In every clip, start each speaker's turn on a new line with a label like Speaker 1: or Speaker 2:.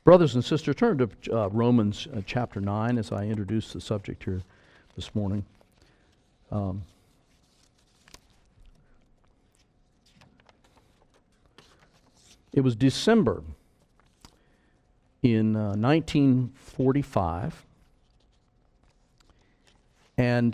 Speaker 1: Brothers and sisters, turn to Romans chapter 9 as I introduce the subject here this morning. It was December in 1945, and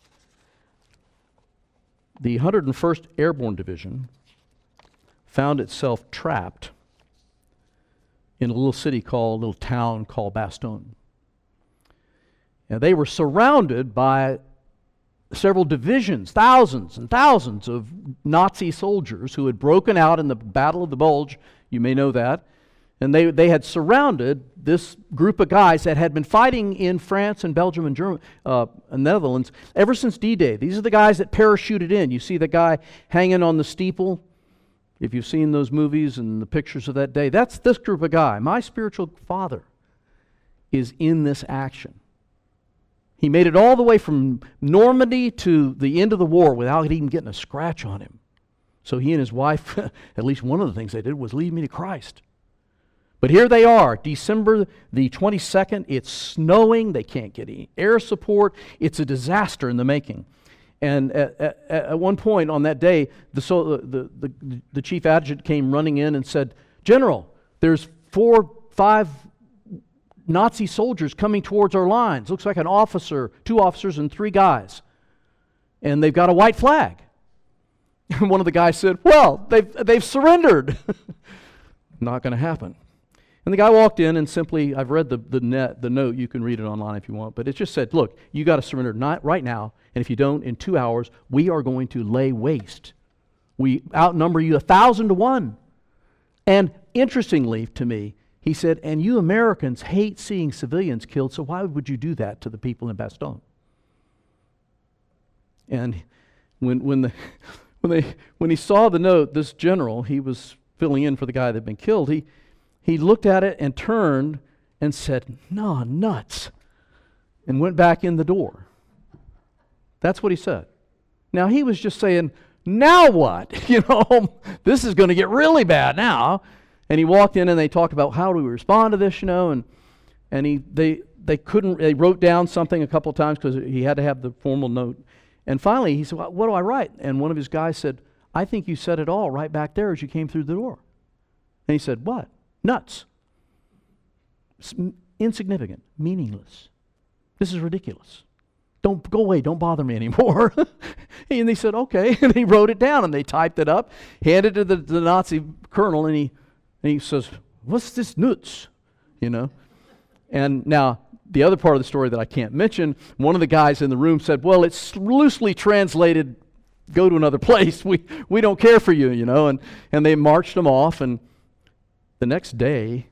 Speaker 1: the 101st Airborne Division found itself trapped in a little town called Bastogne. And they were surrounded by several divisions, thousands and thousands of Nazi soldiers who had broken out in the Battle of the Bulge. You may know that. And they had surrounded this group of guys that had been fighting in France and Belgium and Germany, Netherlands ever since D-Day. These are the guys that parachuted in. You see the guy hanging on the steeple. If you've seen those movies and the pictures of that day, that's this group of guys. My spiritual father is in this action. He made it all the way from Normandy to the end of the war without even getting a scratch on him. So he and his wife, at least one of the things they did was lead me to Christ. But here they are, December the 22nd. It's snowing. They can't get any air support. It's a disaster in the making. And at one point on that day, the chief adjutant came running in and said, "General, there's 5 Nazi soldiers coming towards our lines. Looks like an officer, 2 officers, and 3 guys. And they've got a white flag." And one of the guys said, "Well, they've surrendered." Not going to happen. And the guy walked in and simply, I've read the note, you can read it online if you want, but it just said, "Look, you got to surrender right now, and if you don't, in 2 hours, we are going to lay waste. We outnumber you 1,000 to 1. And interestingly to me, he said, "And you Americans hate seeing civilians killed, so why would you do that to the people in Bastogne?" And when he saw the note, this general, he was filling in for the guy that had been killed, he looked at it and turned and said, "No, nuts," and went back in the door. That's what he said. Now, he was just saying, "Now what? This is going to get really bad now." And he walked in and they talked about how do we respond to this, and they wrote down something a couple of times because he had to have the formal note. And finally he said, "Well, what do I write?" And one of his guys said, "I think you said it all right back there as you came through the door." And he said, "What?" "Nuts. It's insignificant, meaningless. This is ridiculous. Don't go away, don't bother me anymore." And they said, "Okay." And he wrote it down and they typed it up, handed it to the Nazi colonel, and he says, "What's this nuts?" And now, the other part of the story that I can't mention, one of the guys in the room said, "Well, it's loosely translated, go to another place. We don't care for you, And they marched him off, and the next day,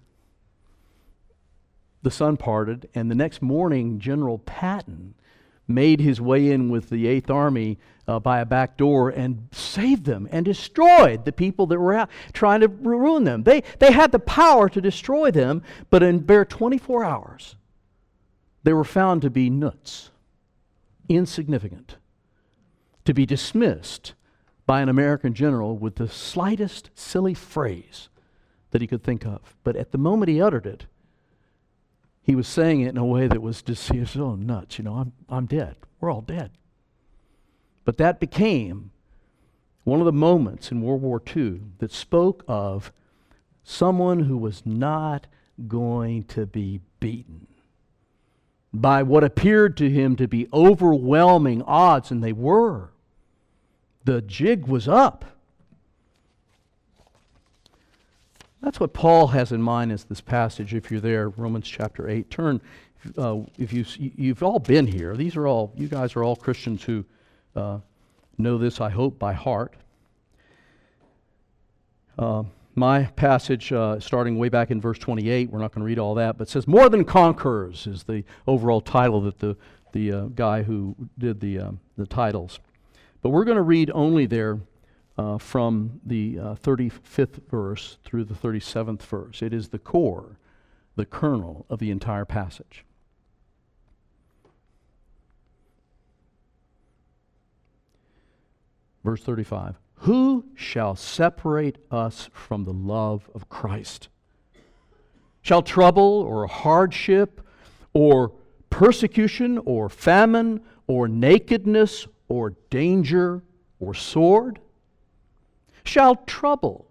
Speaker 1: the sun parted, and the next morning, General Patton made his way in with the 8th Army by a back door and saved them and destroyed the people that were out trying to ruin them. They had the power to destroy them, but in bare 24 hours, they were found to be nuts, insignificant, to be dismissed by an American general with the slightest silly phrase that he could think of. But at the moment he uttered it, he was saying it in a way that was just, he was, "Oh, nuts, I'm dead. We're all dead." But that became one of the moments in World War II that spoke of someone who was not going to be beaten by what appeared to him to be overwhelming odds, and they were. The jig was up. That's what Paul has in mind as this passage. If you're there, Romans chapter 8. Turn, if you've all been here. You guys are all Christians who know this, I hope, by heart. My passage, starting way back in verse 28, we're not going to read all that, but it says, "More than conquerors" is the overall title that the guy who did the titles. But we're going to read only there from the 35th verse through the 37th verse. It is the core, the kernel of the entire passage. Verse 35. "Who shall separate us from the love of Christ? Shall trouble or hardship or persecution or famine or nakedness or danger or sword? Shall trouble,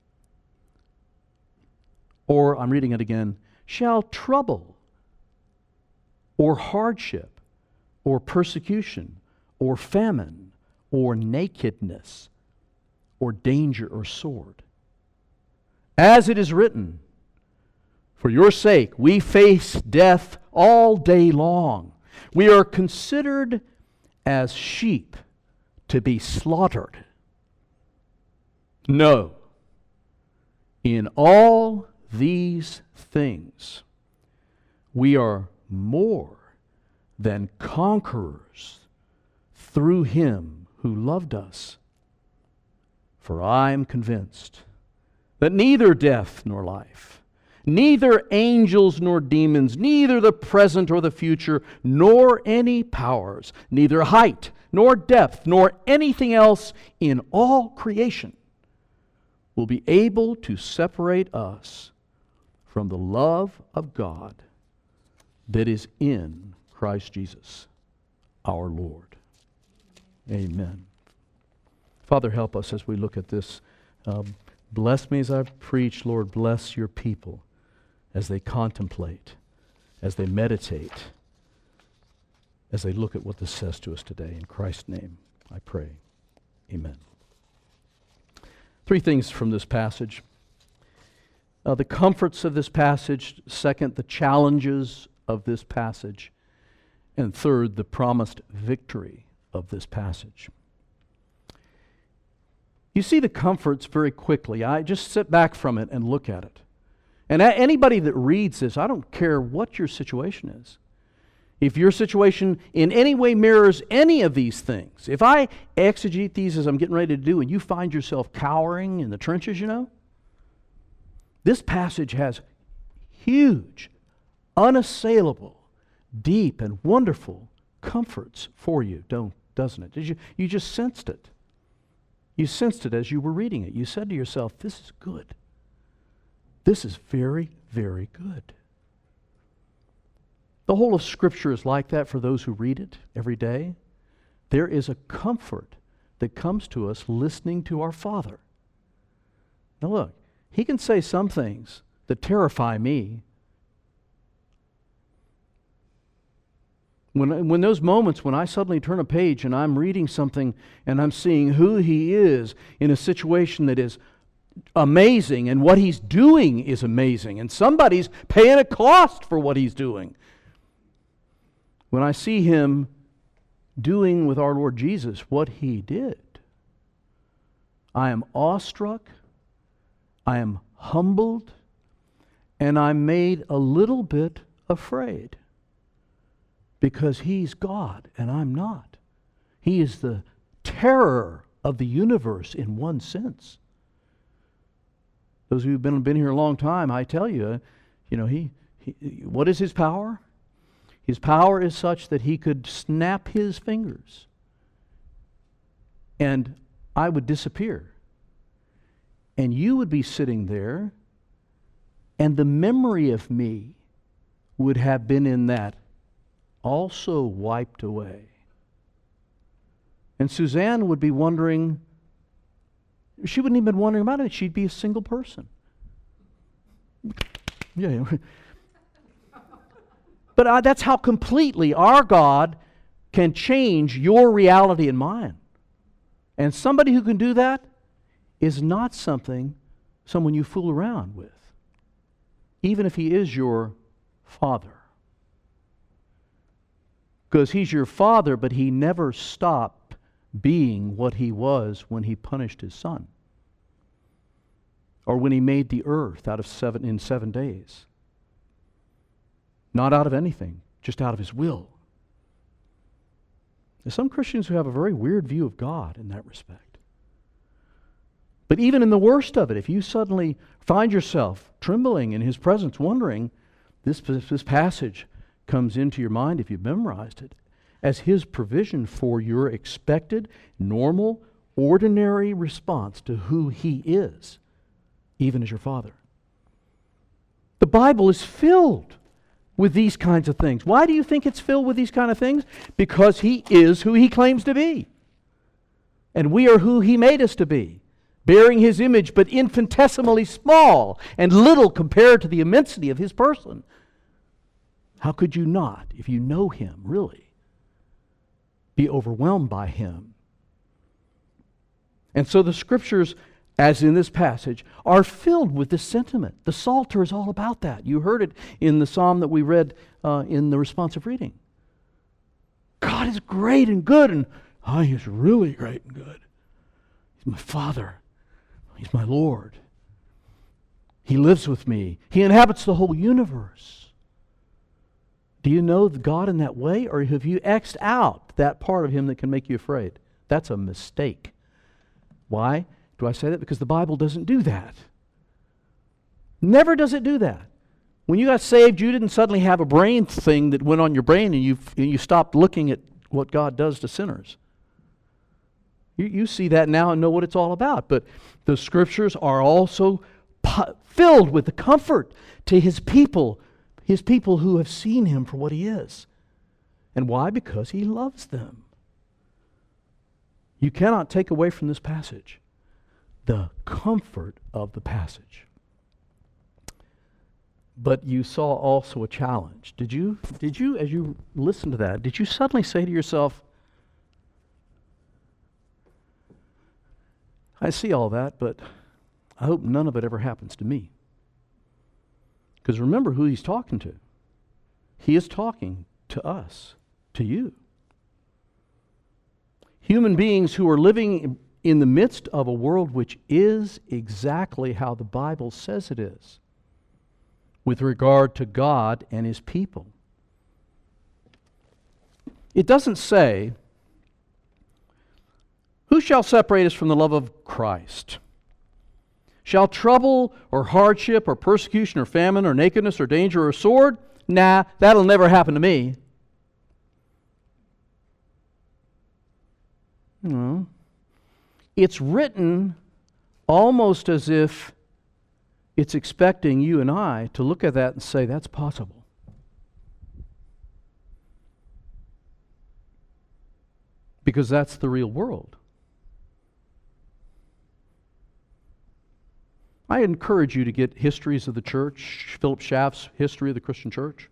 Speaker 1: or I'm reading it again, shall trouble or hardship or persecution or famine or nakedness or danger or sword? As it is written, for your sake we face death all day long. We are considered as sheep to be slaughtered. No, in all these things we are more than conquerors through Him who loved us. For I am convinced that neither death nor life, neither angels nor demons, neither the present or the future, nor any powers, neither height nor depth, nor anything else in all creation will be able to separate us from the love of God that is in Christ Jesus, our Lord. Amen. Father, help us as we look at this. Bless me as I preach. Lord, bless your people as they contemplate, as they meditate, as they look at what this says to us today. In Christ's name, I pray. Amen. 3 things from this passage. The comforts of this passage. Second, the challenges of this passage. And third, the promised victory of this passage. You see the comforts very quickly. I just sit back from it and look at it. And anybody that reads this, I don't care what your situation is. If your situation in any way mirrors any of these things, if I exegete these as I'm getting ready to do and you find yourself cowering in the trenches, this passage has huge, unassailable, deep, and wonderful comforts for you, doesn't it? You just sensed it. You sensed it as you were reading it. You said to yourself, this is good. This is very, very good. The whole of Scripture is like that for those who read it every day. There is a comfort that comes to us listening to our Father. Now look, He can say some things that terrify me. When those moments when I suddenly turn a page and I'm reading something and I'm seeing who He is in a situation that is amazing and what He's doing is amazing and somebody's paying a cost for what He's doing. When I see Him doing with our Lord Jesus what He did, I am awestruck, I am humbled, and I'm made a little bit afraid. Because He's God and I'm not. He is the terror of the universe in one sense. Those of you who've been here a long time, I tell you, what is His power? His power is such that He could snap His fingers and I would disappear. And you would be sitting there and the memory of me would have been in that also wiped away. And Suzanne would be wondering, she wouldn't even be wondering about it, she'd be a single person. Yeah. But that's how completely our God can change your reality and mine. And somebody who can do that is not someone you fool around with, even if He is your Father. Because He's your Father, but He never stopped being what He was when He punished His Son. Or when He made the earth in 7 days. Not out of anything, just out of His will. There's some Christians who have a very weird view of God in that respect. But even in the worst of it, if you suddenly find yourself trembling in His presence, wondering, this passage comes into your mind, if you've memorized it, as His provision for your expected, normal, ordinary response to who He is, even as your Father. The Bible is filled with these kinds of things. Why do you think it's filled with these kind of things? Because He is who He claims to be. And we are who He made us to be, bearing His image, but infinitesimally small and little compared to the immensity of His person. How could you not, if you know Him, really, be overwhelmed by Him? And so the Scriptures, as in this passage, are filled with this sentiment. The Psalter is all about that. You heard it in the psalm that we read in the responsive reading. God is great and good, and He is really great and good. He's my Father. He's my Lord. He lives with me. He inhabits the whole universe. Do you know God in that way, or have you X'd out that part of Him that can make you afraid? That's a mistake. Why do I say that? Because the Bible doesn't do that. Never does it do that. When you got saved, you didn't suddenly have a brain thing that went on your brain and you stopped looking at what God does to sinners. You see that now and know what it's all about. But the Scriptures are also filled with the comfort to His people who have seen Him for what He is. And why? Because He loves them. You cannot take away from this passage the comfort of the passage. But you saw also a challenge. Did you, as you listened to that, did you suddenly say to yourself, I see all that, but I hope none of it ever happens to me? Because remember who He's talking to. He is talking to us, to you. Human beings who are living in the midst of a world which is exactly how the Bible says it is with regard to God and His people. It doesn't say, who shall separate us from the love of Christ? Shall trouble or hardship or persecution or famine or nakedness or danger or sword? Nah, that'll never happen to me. No. It's written almost as if it's expecting you and I to look at that and say, that's possible. Because that's the real world. I encourage you to get histories of the church, Philip Schaff's History of the Christian Church,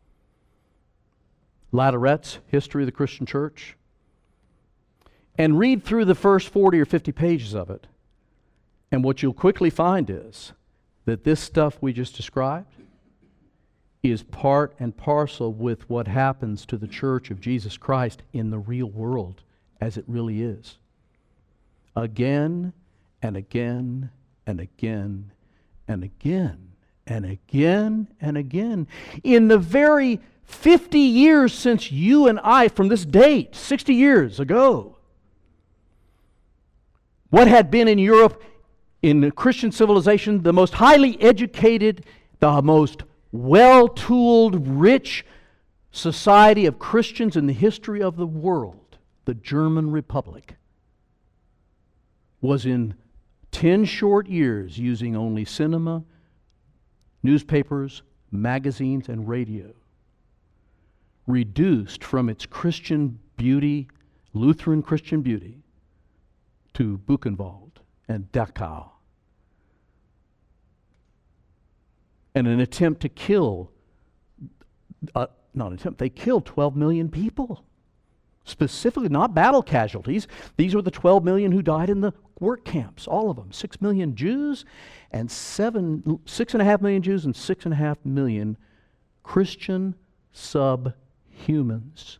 Speaker 1: Latorette's History of the Christian Church, and read through the first 40 or 50 pages of it. And what you'll quickly find is that this stuff we just described is part and parcel with what happens to the Church of Jesus Christ in the real world as it really is. Again and again and again and again and again and again. In the very 50 years since you and I, from this date, 60 years ago, what had been in Europe, in the Christian civilization, the most highly educated, the most well-tooled, rich society of Christians in the history of the world, the German Republic, was in 10 short years using only cinema, newspapers, magazines, and radio, reduced from its Christian beauty, Lutheran Christian beauty, to Buchenwald and Dachau. And an attempt to kill, they killed 12 million people. Specifically, not battle casualties. These were the 12 million who died in the work camps, all of them. 6 million Jews and 6.5 million Jews and 6.5 million Christian subhumans.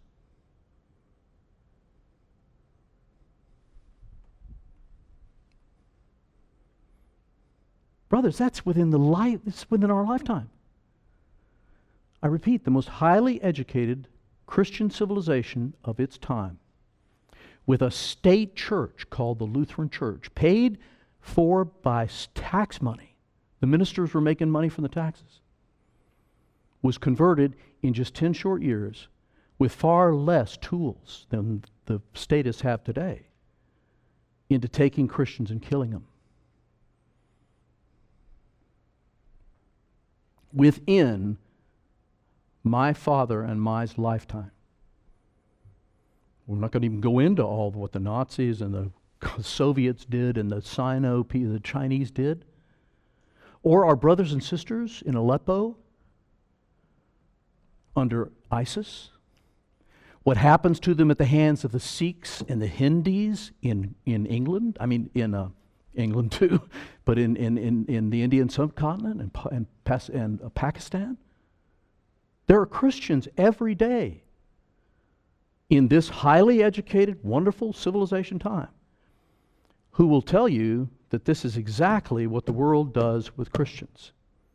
Speaker 1: Brothers, that's within our lifetime. I repeat, the most highly educated Christian civilization of its time, with a state church called the Lutheran Church, paid for by tax money. The ministers were making money from the taxes. Was converted in just 10 short years with far less tools than the statists have today into taking Christians and killing them. within my father and my lifetime. We're not going to even go into all of what the Nazis and the Soviets did and the the Chinese did. Or our brothers and sisters in Aleppo under ISIS. What happens to them at the hands of the Sikhs and the Hindus in England. I mean, in England too, but in the Indian subcontinent and Pakistan. There are Christians every day in this highly educated, wonderful civilization time who will tell you that this is exactly what the world does with Christians.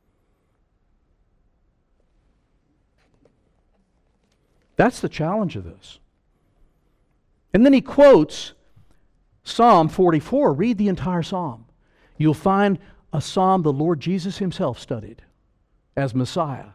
Speaker 1: That's the challenge of this. And then he quotes Psalm 44. Read the entire psalm. You'll find a psalm the Lord Jesus himself studied as Messiah.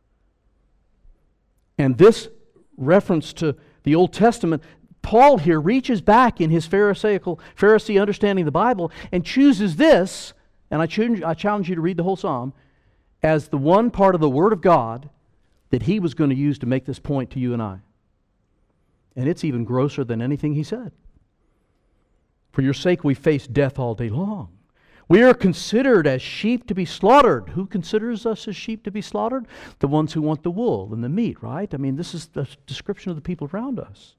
Speaker 1: And this reference to the Old Testament, Paul here reaches back in his Pharisee understanding of the Bible and chooses this, and I challenge you to read the whole psalm, as the one part of the Word of God that he was going to use to make this point to you and I. And it's even grosser than anything he said. For your sake we face death all day long. We are considered as sheep to be slaughtered. Who considers us as sheep to be slaughtered? The ones who want the wool and the meat, right? I mean, this is the description of the people around us.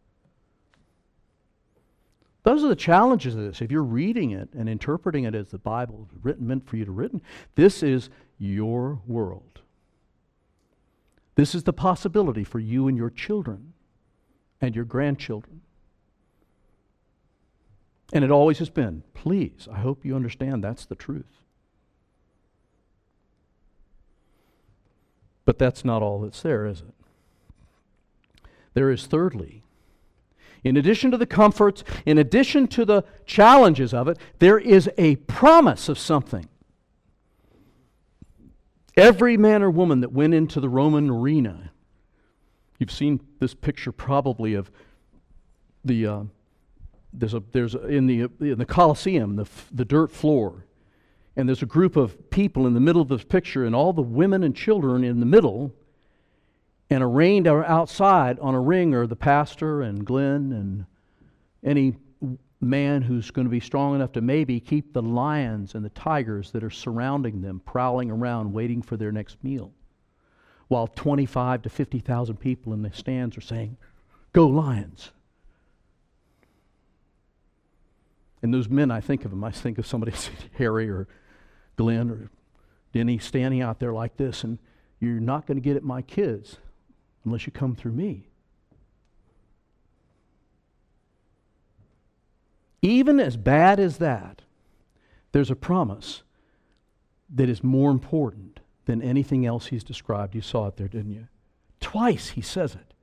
Speaker 1: Those are the challenges of this. If you're reading it and interpreting it as the Bible written, meant for you to written, this is your world. This is the possibility for you and your children and your grandchildren. And it always has been. Please, I hope you understand that's the truth. But that's not all that's there, is it? There is thirdly, in addition to the comforts, in addition to the challenges of it, there is a promise of something. Every man or woman that went into the Roman arena, you've seen this picture probably of the there's in the Colosseum, the dirt floor, and there's a group of people in the middle of this picture, and all the women and children in the middle, and arranged outside on a ring are the pastor and Glenn and any man who's going to be strong enough to maybe keep the lions and the tigers that are surrounding them, prowling around, waiting for their next meal, while 25 to 50,000 people in the stands are saying, "Go Lions." And those men, I think of somebody, Harry or Glenn or Denny, standing out there like this, and you're not going to get at my kids unless you come through me. Even as bad as that, there's a promise that is more important than anything else he's described. You saw it there, didn't you? Twice he says it.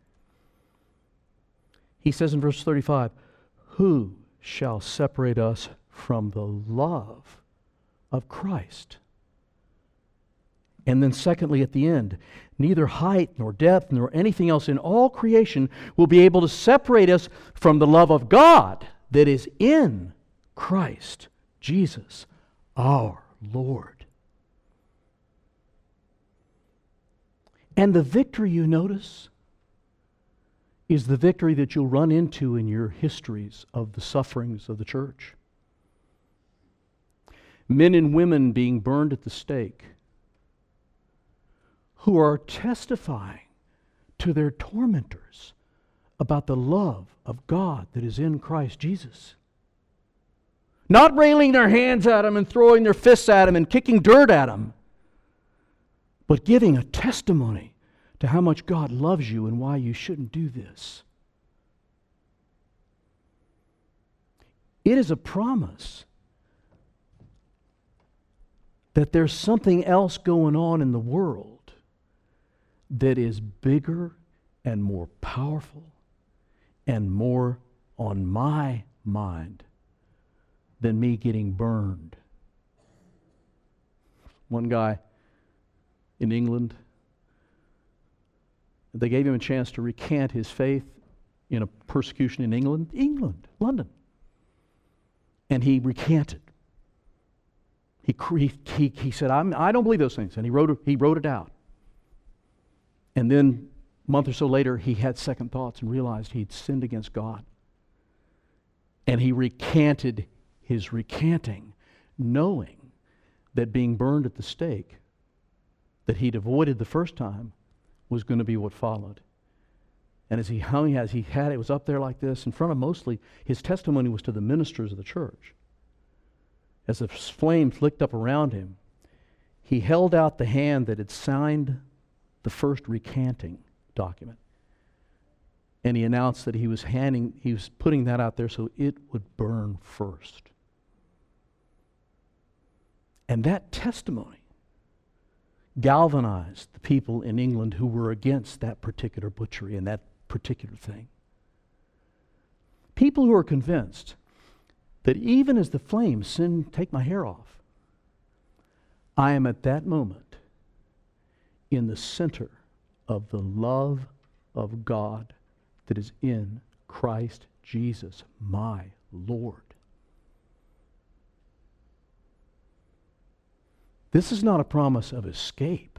Speaker 1: He says in verse 35, "Who shall separate us from the love of Christ?" And then secondly at the end, neither height nor depth nor anything else in all creation will be able to separate us from the love of God that is in Christ Jesus our Lord. And the victory, you notice, is the victory that you'll run into in your histories of the sufferings of the church. Men and women being burned at the stake, who are testifying to their tormentors about the love of God that is in Christ Jesus. Not railing their hands at Him and throwing their fists at Him and kicking dirt at Him, but giving a testimony to how much God loves you and why you shouldn't do this. It is a promise that there's something else going on in the world that is bigger and more powerful and more on my mind than me getting burned. One guy in England, they gave him a chance to recant his faith in a persecution in England, London. And he recanted. He said, I don't believe those things. And he wrote it out. And then a month or so later, he had second thoughts and realized he'd sinned against God. And he recanted his recanting, knowing that being burned at the stake that he'd avoided the first time was going to be what followed. And as he had it was up there like this in front of mostly, his testimony was to the ministers of the church. As the flames licked up around him, he held out the hand that had signed the first recanting document. And he announced that he was putting that out there so it would burn first. And that testimony galvanized the people in England who were against that particular butchery and that particular thing. People who are convinced that even as the flames take my hair off, I am at that moment in the center of the love of God that is in Christ Jesus, my Lord. This is not a promise of escape.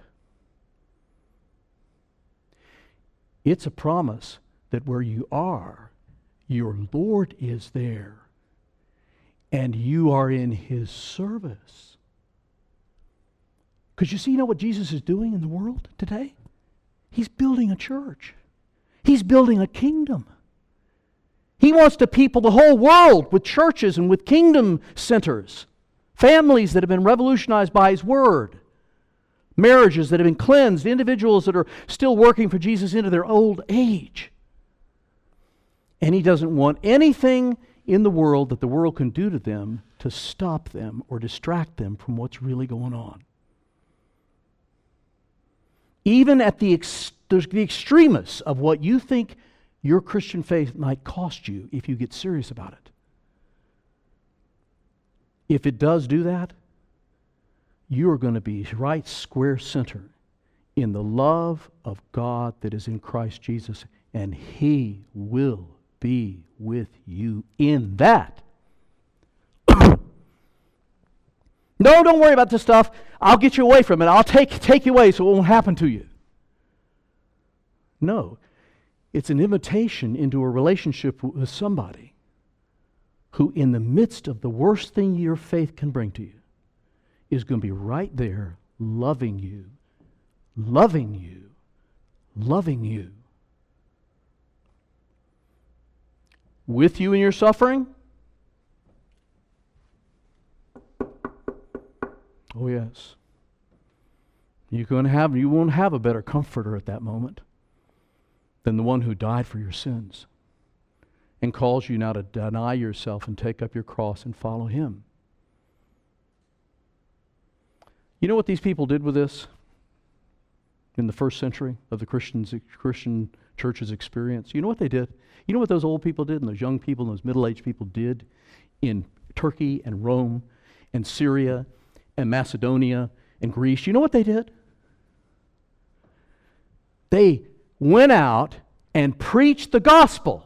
Speaker 1: It's a promise that where you are, your Lord is there, and you are in His service. Because you know what Jesus is doing in the world today? He's building a church. He's building a kingdom. He wants to people the whole world with churches and with kingdom centers. Families that have been revolutionized by His Word. Marriages that have been cleansed. Individuals that are still working for Jesus into their old age. And He doesn't want anything in the world that the world can do to them to stop them or distract them from what's really going on. Even at the extremists of what you think your Christian faith might cost you if you get serious about it. If it does do that, you are going to be right square center in the love of God that is in Christ Jesus, and He will be with you in that. No, don't worry about this stuff. I'll get you away from it. I'll take you away so it won't happen to you. No, it's an invitation into a relationship with somebody who, in the midst of the worst thing your faith can bring to you, is going to be right there loving you, loving you, loving you. With you in your suffering? Oh yes. You won't have a better comforter at that moment than the one who died for your sins and calls you now to deny yourself and take up your cross and follow Him. You know what these people did with this in the first century of the Christian church's experience? You know what they did? You know what those old people did and those young people and those middle-aged people did in Turkey and Rome and Syria and Macedonia and Greece? You know what they did? They went out and preached the gospel.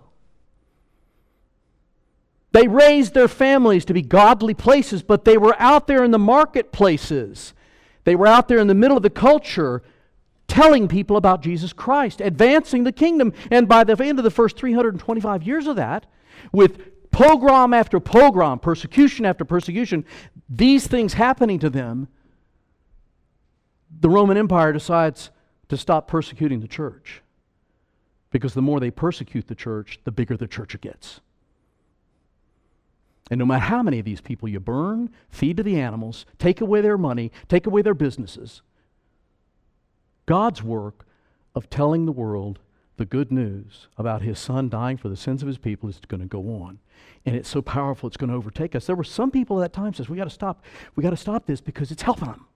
Speaker 1: They raised their families to be godly places, but they were out there in the marketplaces. They were out there in the middle of the culture telling people about Jesus Christ, advancing the kingdom. And by the end of the first 325 years of that, with pogrom after pogrom, persecution after persecution, these things happening to them, the Roman Empire decides to stop persecuting the church. Because the more they persecute the church, the bigger the church gets. And no matter how many of these people you burn, feed to the animals, take away their money, take away their businesses, God's work of telling the world the good news about His Son dying for the sins of His people is going to go on. And it's so powerful it's going to overtake us. There were some people at that time who says, we got to stop this because it's helping them.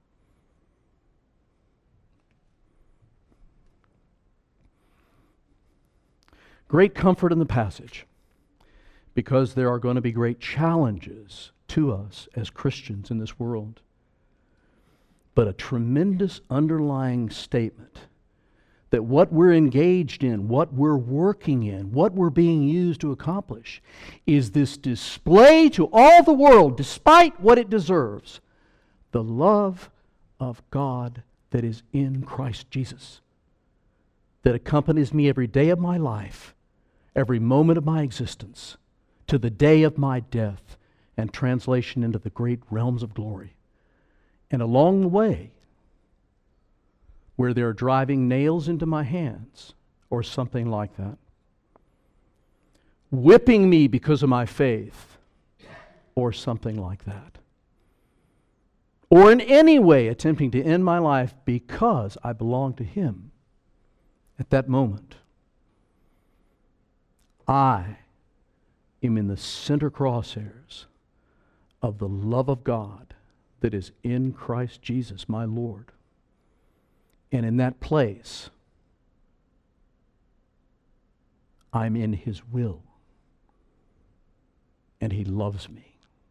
Speaker 1: Great comfort in the passage, because there are going to be great challenges to us as Christians in this world. But a tremendous underlying statement that what we're engaged in, what we're working in, what we're being used to accomplish is this display to all the world, despite what it deserves, The love of God that is in Christ Jesus, that accompanies me every day of my life, every moment of my existence, to the day of my death and translation into the great realms of glory. And along the way, where they're driving nails into my hands or something like that, whipping me because of my faith or something like that, or in any way attempting to end my life because I belong to Him, at that moment, I am in the center crosshairs of the love of God that is in Christ Jesus, my Lord. And in that place, I'm in His will. And He loves me.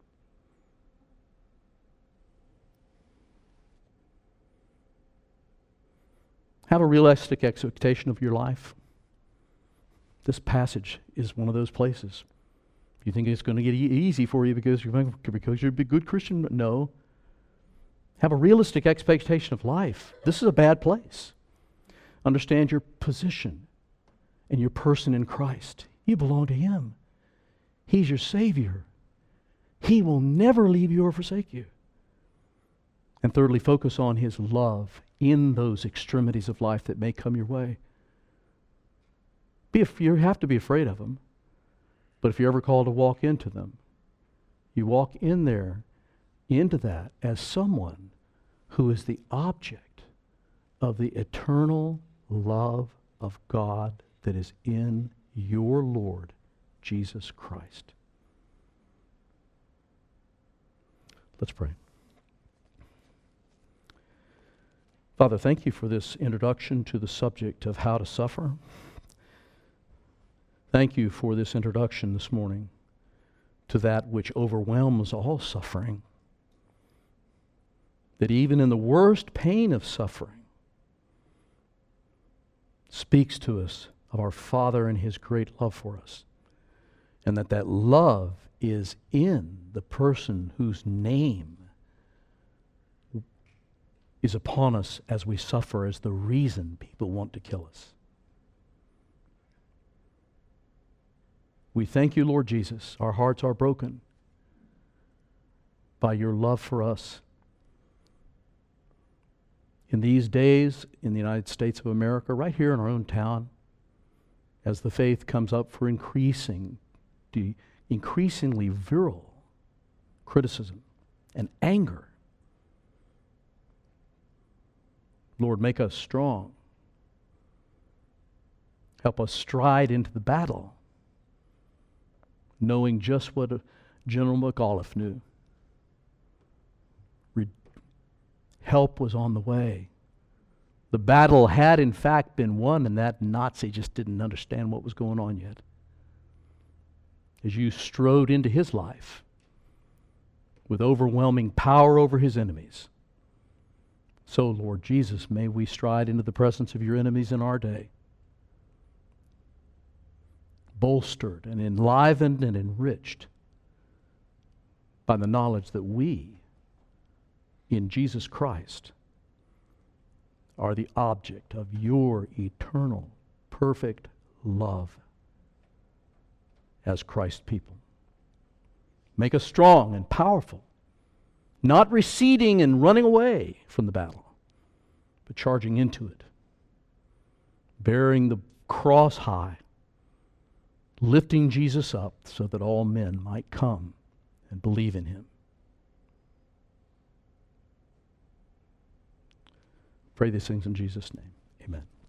Speaker 1: Have a realistic expectation of your life. This passage is one of those places. You think it's going to get easy for you because you're a good Christian? No. Have a realistic expectation of life. This is a bad place. Understand your position and your person in Christ. You belong to Him. He's your Savior. He will never leave you or forsake you. And thirdly, focus on His love in those extremities of life that may come your way. You have to be afraid of them. But if you're ever called to walk into them, you walk in there, into that, as someone who is the object of the eternal love of God that is in your Lord Jesus Christ. Let's pray. Father, thank you for this introduction to the subject of how to suffer. Thank you for this introduction this morning to that which overwhelms all suffering. That even in the worst pain of suffering speaks to us of our Father and His great love for us. And that love is in the person whose name is upon us as we suffer as the reason people want to kill us. We thank you, Lord Jesus. Our hearts are broken by your love for us. In these days in the United States of America, right here in our own town, as the faith comes up for increasingly virile criticism and anger, Lord, make us strong. Help us stride into the battle, knowing just what General McAuliffe knew. Help was on the way. The battle had in fact been won, and that Nazi just didn't understand what was going on yet. As you strode into his life with overwhelming power over his enemies, so, Lord Jesus, may we stride into the presence of your enemies in our day, bolstered and enlivened and enriched by the knowledge that we, in Jesus Christ, are the object of your eternal, perfect love as Christ's people. Make us strong and powerful, not receding and running away from the battle, but charging into it, bearing the cross high, lifting Jesus up so that all men might come and believe in Him. Pray these things in Jesus' name. Amen.